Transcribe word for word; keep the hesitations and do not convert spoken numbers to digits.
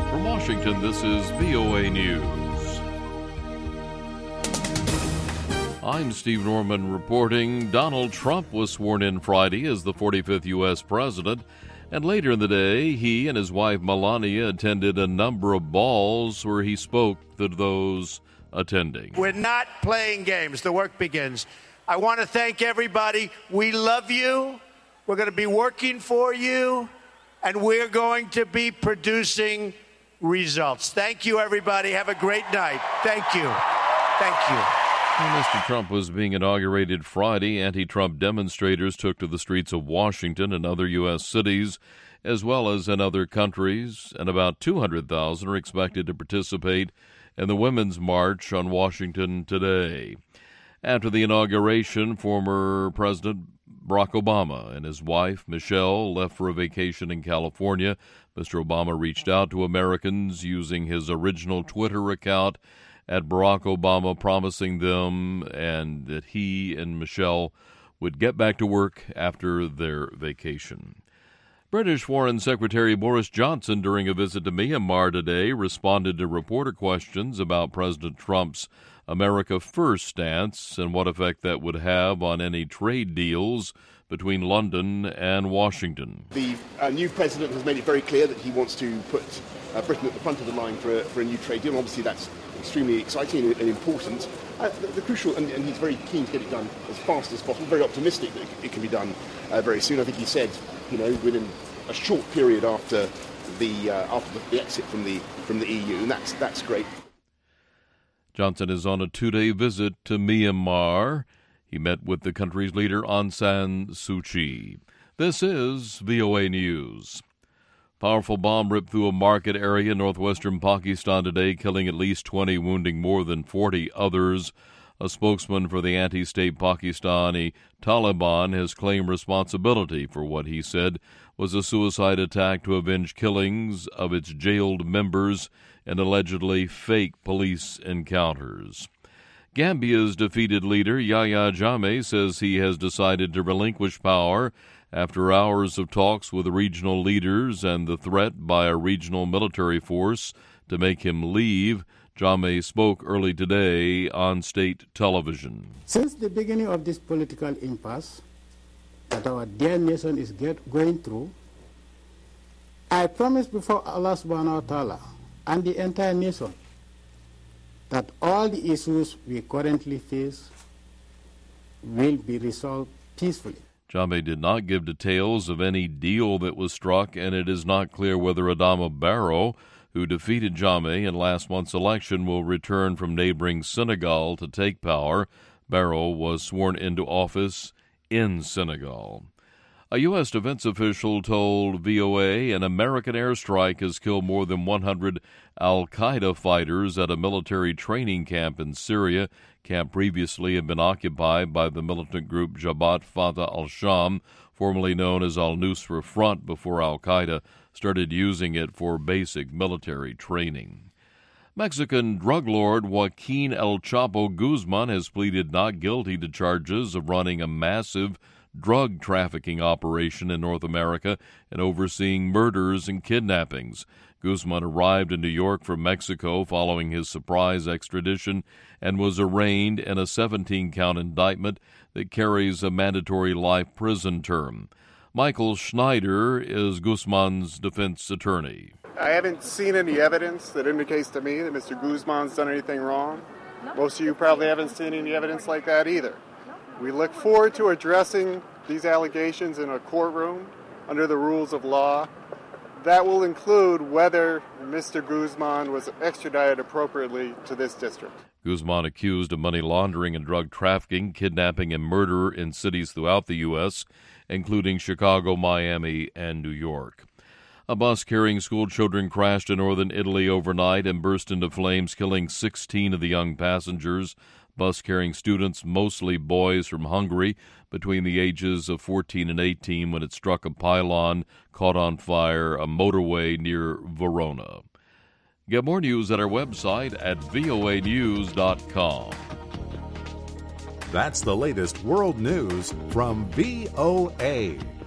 From Washington, this is V O A News. I'm Steve Norman reporting. Donald Trump was sworn in Friday as the forty-fifth U S president, and later in the day, he and his wife Melania attended a number of balls where he spoke to those attending. We're not playing games. The work begins. I want to thank everybody. We love you. We're going to be working for you, and we're going to be producing results. Thank you, everybody. Have a great night. Thank you. Thank you. When Mister Trump was being inaugurated Friday, anti-Trump demonstrators took to the streets of Washington and other U S cities, as well as in other countries, and about two hundred thousand are expected to participate in the Women's March on Washington today. After the inauguration, former President Barack Obama and his wife, Michelle, left for a vacation in California. Mister Obama reached out to Americans using his original Twitter account at Barack Obama, promising them and that he and Michelle would get back to work after their vacation. British Foreign Secretary Boris Johnson, during a visit to Myanmar today, responded to reporter questions about President Trump's America First stance and what effect that would have on any trade deals between London and Washington. The uh, new president has made it very clear that he wants to put uh, Britain at the front of the line for a, for a new trade deal. Obviously, that's extremely exciting and, and important. Uh, the, the crucial, and, and he's very keen to get it done as fast as possible, very optimistic that it, it can be done uh, very soon. I think he said, you know, within a short period after the uh, after the, the exit from the from the E U, and that's that's great. Johnson is on a two-day visit to Myanmar. He met with the country's leader, Aung San Suu Kyi. This is V O A News. Powerful bomb ripped through a market area in northwestern Pakistan today, killing at least twenty, wounding more than forty others. A spokesman for the anti-state Pakistani Taliban has claimed responsibility for what he said was a suicide attack to avenge killings of its jailed members and allegedly fake police encounters. Gambia's defeated leader, Yahya Jammeh, says he has decided to relinquish power after hours of talks with regional leaders and the threat by a regional military force to make him leave. Jammeh spoke early today on state television. Since the beginning of this political impasse that our dear nation is get, going through, I promise before Allah subhanahu wa ta'ala and the entire nation that all the issues we currently face will be resolved peacefully. Jammeh did not give details of any deal that was struck, and it is not clear whether Adama Barrow, who defeated Jammeh in last month's election, will return from neighboring Senegal to take power. Barrow was sworn into office in Senegal. A U S defense official told V O A an American airstrike has killed more than one hundred al-Qaeda fighters at a military training camp in Syria. Camp previously had been occupied by the militant group Jabhat Fatah al-Sham, formerly known as al-Nusra Front, before al-Qaeda started using it for basic military training. Mexican drug lord Joaquin El Chapo Guzman has pleaded not guilty to charges of running a massive drug trafficking operation in North America and overseeing murders and kidnappings. Guzman arrived in New York from Mexico following his surprise extradition and was arraigned in a seventeen-count indictment that carries a mandatory life prison term. Michael Schneider is Guzman's defense attorney. I haven't seen any evidence that indicates to me that Mister Guzman's done anything wrong. Most of you probably haven't seen any evidence like that either. We look forward to addressing these allegations in a courtroom under the rules of law. That will include whether Mister Guzman was extradited appropriately to this district. Guzman accused of money laundering and drug trafficking, kidnapping, and murder in cities throughout the U S, including Chicago, Miami, and New York. A bus carrying school children crashed in northern Italy overnight and burst into flames, killing sixteen of the young passengers. Bus carrying students, mostly boys from Hungary, between the ages of fourteen and eighteen when it struck a pylon, caught on fire, a motorway near Verona. Get more news at our website at V O A news dot com. That's the latest world news from V O A.